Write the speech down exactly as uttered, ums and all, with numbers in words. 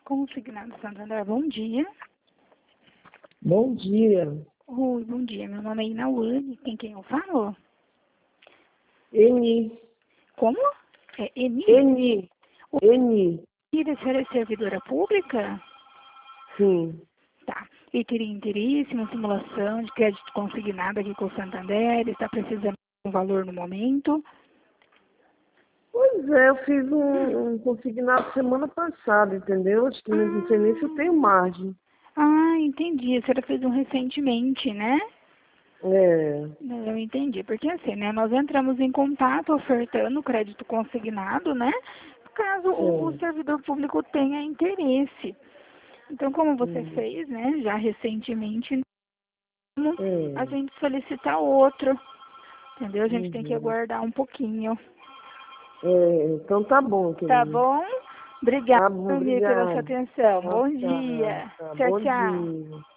Consignado Santander, bom dia. Bom dia. Oi, bom dia. Meu nome é Inawane. Quem quem eu falo? Eni. Como? É Eni? Eni. Eni. E da senhora é servidora pública? Sim. Tá. E teria interesse em uma simulação de crédito consignado aqui com o Santander? Está precisando de um valor no momento? Pois é, eu fiz um, um consignado semana passada, entendeu? Acho que Ah, não sei nem se eu tenho margem. ah, entendi. A senhora fez um recentemente, né? É. Eu entendi, porque assim, né, nós entramos em contato ofertando crédito consignado, né, caso o, o Sim. servidor público tenha interesse. Então, como você Hum. fez, né, já recentemente, a É. gente solicita outro, entendeu? A gente tem que Uhum. aguardar um pouquinho. É, então tá bom, Tá querido. bom? Obrigada Tá bom, pela sua obrigada. atenção. Tá, Bom tá, dia. tá. Tchau, Bom tchau. dia.